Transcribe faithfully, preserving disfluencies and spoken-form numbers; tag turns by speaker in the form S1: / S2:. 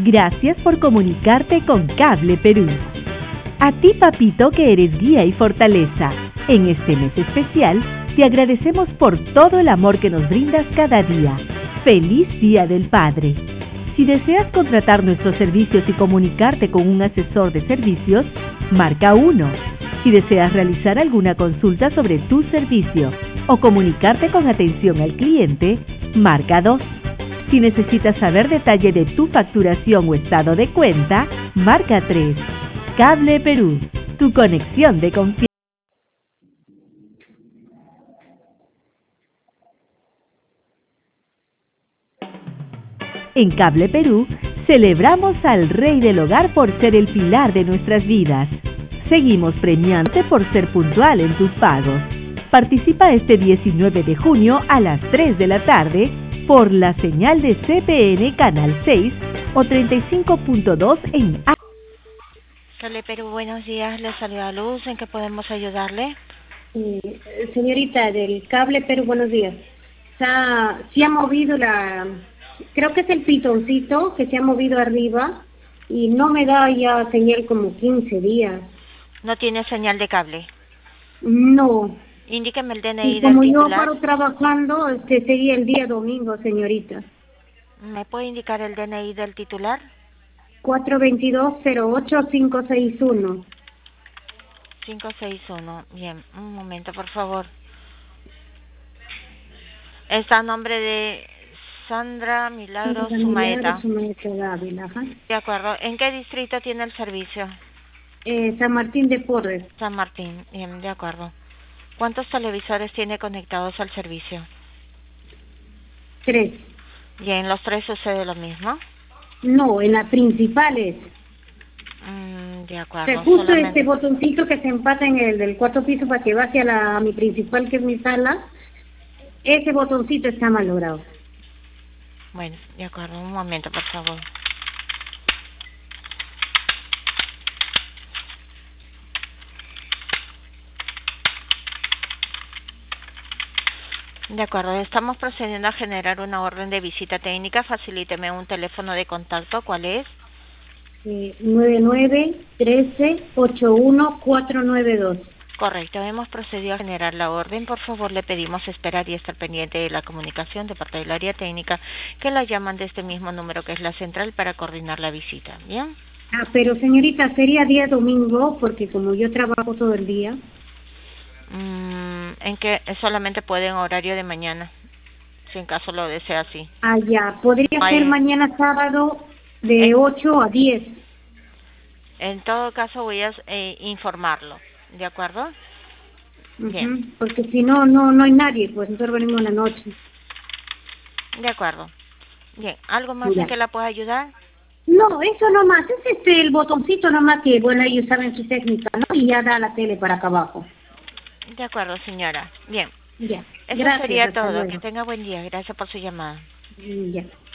S1: Gracias por comunicarte con Cable Perú. A ti, papito, que eres guía y fortaleza. En este mes especial, te agradecemos por todo el amor que nos brindas cada día. ¡Feliz Día del Padre! Si deseas contratar nuestros servicios y comunicarte con un asesor de servicios, marca uno. Si deseas realizar alguna consulta sobre tu servicio o comunicarte con atención al cliente, marca dos. Si necesitas saber detalle de tu facturación o estado de cuenta, marca tres. Cable Perú, tu conexión de confianza. En Cable Perú, celebramos al Rey del Hogar por ser el pilar de nuestras vidas. Seguimos premiándote por ser puntual en tus pagos. Participa este diecinueve de junio a las tres de la tarde por la señal de C P N Canal seis o treinta y cinco punto dos en A.
S2: Cable Perú, buenos días. Le saluda Luz. ¿En qué podemos ayudarle?
S3: Eh, señorita del Cable Perú, buenos días. Se ha, se ha movido la... Creo que es el pitoncito que se ha movido arriba y no me da ya señal como quince días.
S2: ¿No tiene señal de cable?
S3: No.
S2: Indíqueme el D N I
S3: Y
S2: del
S3: como yo
S2: titular.
S3: paro trabajando, este sería el día domingo, señorita.
S2: ¿Me puede indicar el D N I del titular?
S3: cuatro dos dos cero ocho cinco seis uno.
S2: cinco seis uno. Bien, un momento, por favor. Está a nombre de Sandra Milagros Sumaeta.
S3: Sumaeta Dávila, ajá.
S2: De acuerdo. ¿En qué distrito tiene el servicio?
S3: Eh, San Martín de Porres.
S2: San Martín. Bien, de acuerdo. ¿Cuántos televisores tiene conectados al servicio?
S3: Tres.
S2: ¿Y en los tres sucede lo mismo?
S3: No, en las principales.
S2: Mm, de
S3: O
S2: acuerdo.
S3: sea, justo
S2: solamente...
S3: este botoncito que se empata en el del cuarto piso para que baje a, la, a mi principal, que es mi sala, ese botoncito está mal logrado.
S2: Bueno, de acuerdo. Un momento, por favor. De acuerdo, estamos procediendo a generar una orden de visita técnica. Facilíteme un teléfono de contacto. ¿Cuál es?
S3: Eh, nueve nueve trece ochenta y uno cuatrocientos noventa y dos.
S2: Correcto, hemos procedido a generar la orden. Por favor, le pedimos esperar y estar pendiente de la comunicación de parte del área técnica, que la llaman de este mismo número que es la central para coordinar la visita. ¿Bien?
S3: Ah, pero señorita, sería día domingo, porque como yo trabajo todo el día.
S2: Mm, en que solamente puede en horario de mañana, si en caso lo desea así.
S3: Ah, ya, podría
S2: Ay.
S3: ser mañana sábado de
S2: Eh.
S3: ocho a diez.
S2: En todo caso voy a eh, informarlo, ¿de acuerdo? Bien.
S3: Uh-huh, porque si no, no no hay nadie, pues nosotros venimos en la noche.
S2: De acuerdo. Bien, ¿algo más
S3: Ya.
S2: en que la pueda ayudar?
S3: No, eso nomás, es este el botoncito nomás que, bueno, ellos saben su técnica, ¿no? Y ya da la tele para acá abajo.
S2: De acuerdo, señora. Bien.
S3: Ya.
S2: Eso
S3: Gracias,
S2: sería
S3: hasta
S2: todo.
S3: luego.
S2: Que tenga buen día. Gracias por su llamada.
S3: Ya.